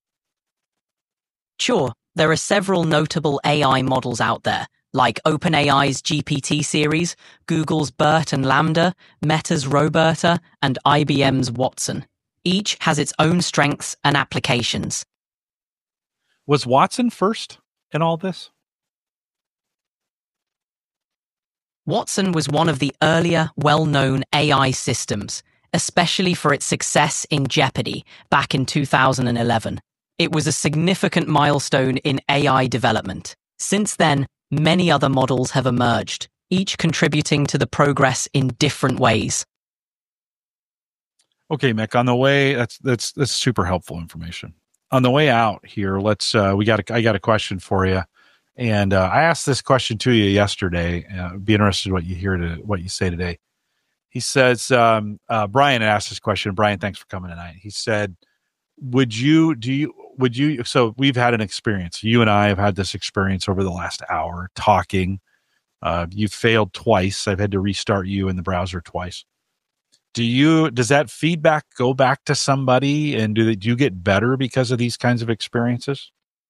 Sure, there are several notable AI models out there, like OpenAI's GPT series, Google's BERT and Lambda, Meta's Roberta, and IBM's Watson. Each has its own strengths and applications. Was Watson first in all this? Watson was one of the earlier, well-known AI systems, especially for its success in Jeopardy back in 2011. It was a significant milestone in AI development. Since then, many other models have emerged, each contributing to the progress in different ways. Okay, Mick, on the way, that's super helpful information. On the way out here, I got a question for you. And I asked this question to you yesterday. I'd be interested in what you say today. He says, Brian had asked this question. Brian, thanks for coming tonight. He said, so we've had an experience. You and I have had this experience over the last hour talking. You've failed twice. I've had to restart you in the browser twice. Does that feedback go back to somebody, and do you get better because of these kinds of experiences?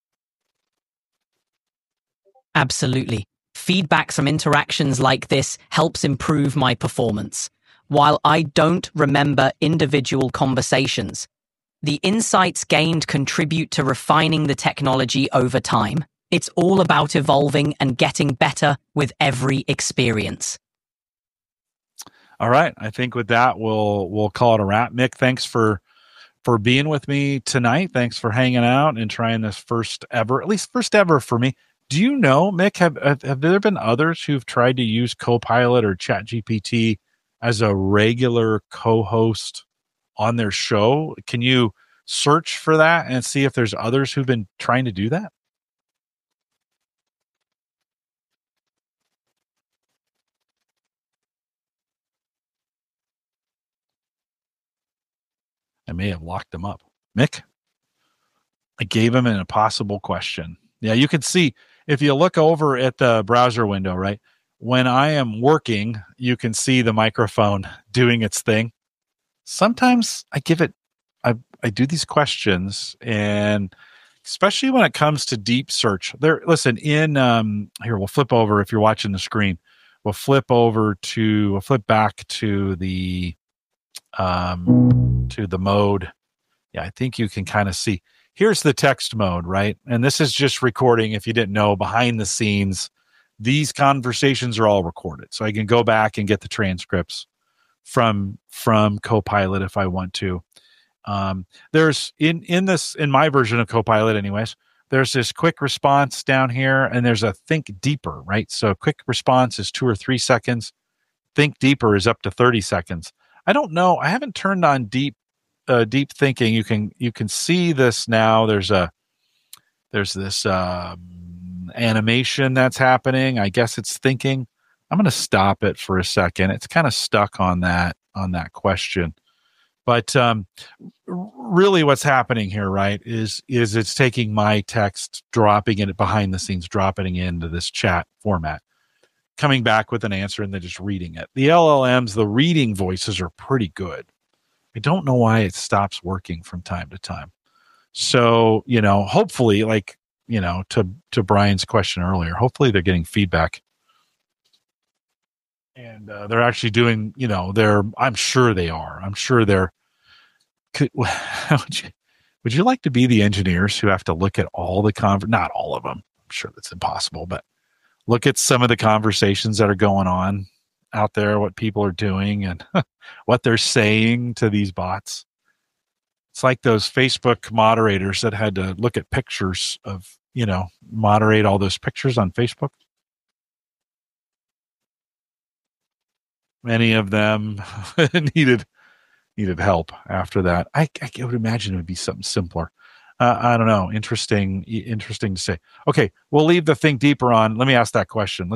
Absolutely. Feedback from interactions like this helps improve my performance. While I don't remember individual conversations, the insights gained contribute to refining the technology over time. It's all about evolving and getting better with every experience. All right. I think with that, we'll call it a wrap. Mick, thanks for being with me tonight. Thanks for hanging out and trying this first ever for me. Do you know, Mick, have there been others who've tried to use Copilot or ChatGPT as a regular co-host on their show? Can you search for that and see if there's others who've been trying to do that? I may have locked them up. Mick, I gave him an impossible question. Yeah, you can see if you look over at the browser window, right? When I am working, you can see the microphone doing its thing. Sometimes I do these questions, and especially when it comes to deep search. Listen, here we'll flip over if you're watching the screen. We'll flip back to the mode. Yeah, I think you can kind of see. Here's the text mode, right? And this is just recording. If you didn't know, behind the scenes, these conversations are all recorded. So I can go back and get the transcripts from Copilot if I want to. There's in my version of Copilot anyways, there's this quick response down here, and there's a think deeper, right? So quick response is 2 or 3 seconds. Think deeper is up to 30 seconds. I don't know. I haven't turned on deep thinking. You can see this now. There's this animation that's happening. I guess it's thinking. I'm going to stop it for a second. It's kind of stuck on that question. But really what's happening here, right, is it's taking my text, dropping it behind the scenes, dropping it into this chat format, coming back with an answer, and then just reading it. The LLMs, the reading voices are pretty good. I don't know why it stops working from time to time. So, hopefully, to Brian's question earlier, hopefully they're getting feedback. And they're actually doing, I'm sure they are. I'm sure they're, would you like to be the engineers who have to look at all the not all of them. I'm sure that's impossible, but look at some of the conversations that are going on out there, what people are doing and what they're saying to these bots. It's like those Facebook moderators that had to look at pictures of, moderate all those pictures on Facebook. Many of them needed help after that. I would imagine it would be something simpler. I don't know. Interesting to say. Okay, we'll leave the Think Deeper on. Let me ask that question.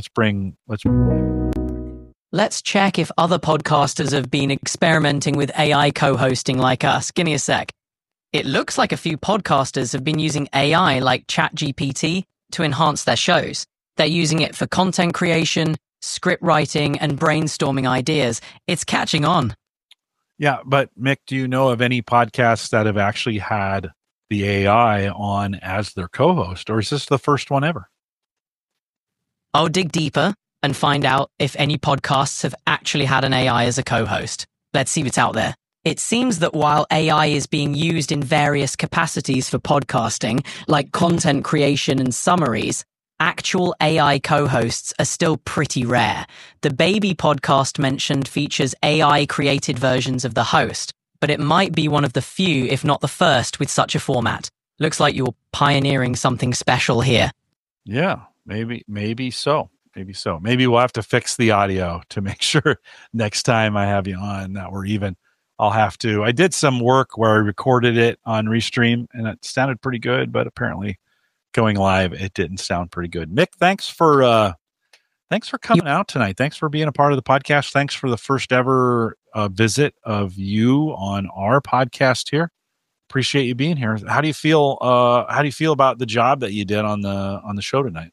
Let's check if other podcasters have been experimenting with AI co-hosting like us. Give me a sec. It looks like a few podcasters have been using AI like ChatGPT to enhance their shows. They're using it for content creation, script writing, and brainstorming ideas. It's catching on. Yeah, but Mick, do you know of any podcasts that have actually had the AI on as their co-host, or is this the first one ever? I'll dig deeper and find out if any podcasts have actually had an AI as a co-host. Let's see what's out there. It seems that while AI is being used in various capacities for podcasting, like content creation and summaries, actual AI co-hosts are still pretty rare. The Baby podcast mentioned features AI-created versions of the host, but it might be one of the few, if not the first, with such a format. Looks like you're pioneering something special here. Yeah, maybe so. Maybe we'll have to fix the audio to make sure next time I have you on that we're even. I did some work where I recorded it on Restream and it sounded pretty good, but apparently going live, it didn't sound pretty good. Mick, thanks for coming out tonight. Thanks for being a part of the podcast. Thanks for the first ever visit of you on our podcast here. Appreciate you being here. How do you feel? How do you feel about the job that you did on the show tonight?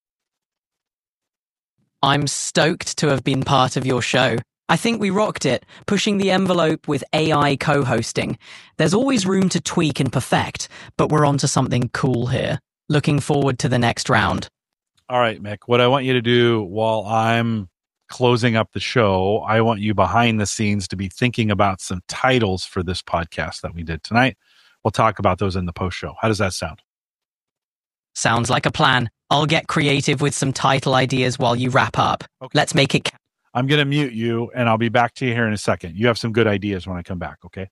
I'm stoked to have been part of your show. I think we rocked it, pushing the envelope with AI co-hosting. There's always room to tweak and perfect, but we're onto something cool here. Looking forward to the next round. All right, Mick, what I want you to do while I'm closing up the show, I want you behind the scenes to be thinking about some titles for this podcast that we did tonight. We'll talk about those in the post show. How does that sound? Sounds like a plan. I'll get creative with some title ideas while you wrap up. Okay. Let's make it. I'm going to mute you and I'll be back to you here in a second. You have some good ideas when I come back, okay?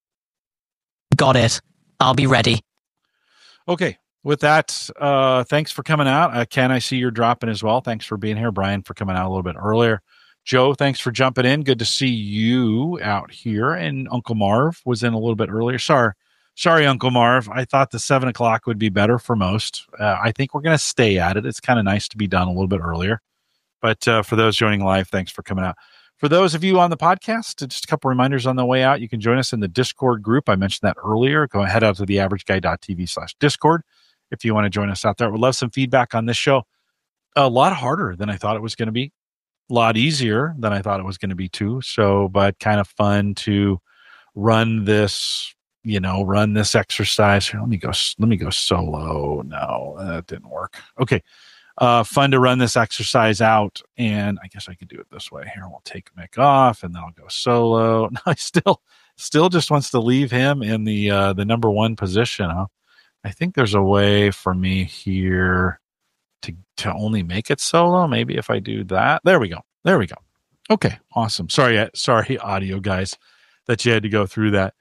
Got it. I'll be ready. Okay. With that, thanks for coming out. Ken, I see you're dropping as well. Thanks for being here. Brian, for coming out a little bit earlier. Joe, thanks for jumping in. Good to see you out here. And Uncle Marv was in a little bit earlier. Sorry, Uncle Marv. I thought the 7 o'clock would be better for most. I think we're going to stay at it. It's kind of nice to be done a little bit earlier. But for those joining live, thanks for coming out. For those of you on the podcast, just a couple reminders on the way out. You can join us in the Discord group. I mentioned that earlier. Go ahead out to theaverageguy.tv/Discord if you want to join us out there. We'd love some feedback on this show. A lot harder than I thought it was going to be. A lot easier than I thought it was going to be too. So, but kind of fun to run this exercise here. Let me go solo. No, that didn't work. Okay. Fun to run this exercise out, and I guess I could do it this way. Here, we'll take Mick off, and then I'll go solo. No, I still just wants to leave him in the number one position. Huh? I think there's a way for me here to only make it solo. Maybe if I do that, there we go. Okay, awesome. Sorry, audio guys, that you had to go through that.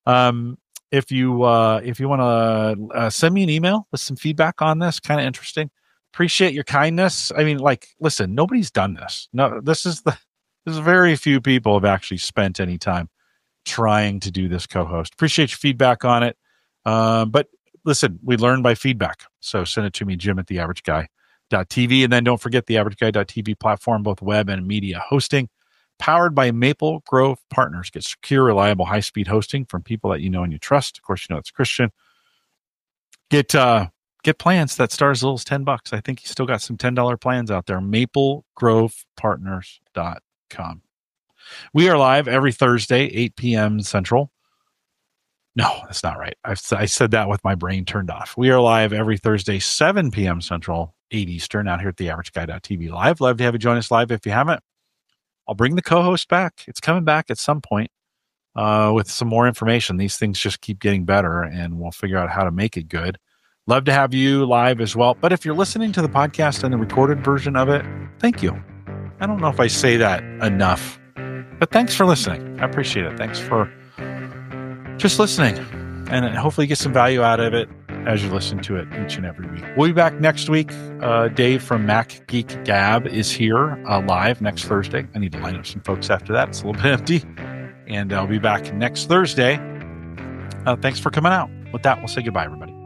If you want to send me an email with some feedback on this, kind of interesting. Appreciate your kindness. I mean, listen, nobody's done this. No, there's very few people have actually spent any time trying to do this co-host. Appreciate your feedback on it. But listen, we learn by feedback. So send it to me, Jim at theaverageguy.tv. And then don't forget the averageguy.tv platform, both web and media hosting. powered by Maple Grove Partners. Get secure, reliable, high-speed hosting from people that you know and you trust. Of course, you know it's Christian. Get plans that start as little as $10. I think he's still got some $10 plans out there. MapleGrovePartners.com. We are live every Thursday, 8 p.m. Central. No, that's not right. I said that with my brain turned off. We are live every Thursday, 7 p.m. Central, 8 Eastern, out here at theaverageguy.tv live. Love to have you join us live if you haven't. I'll bring the co-host back. It's coming back at some point with some more information. These things just keep getting better, and we'll figure out how to make it good. Love to have you live as well. But if you're listening to the podcast and the recorded version of it, thank you. I don't know if I say that enough, but thanks for listening. I appreciate it. Thanks for just listening, and hopefully get some value out of it as you listen to it each and every week. We'll be back next week. Dave from Mac Geek Gab is here live next Thursday. I need to line up some folks after that. It's a little bit empty. And I'll be back next Thursday. Thanks for coming out. With that, we'll say goodbye, everybody.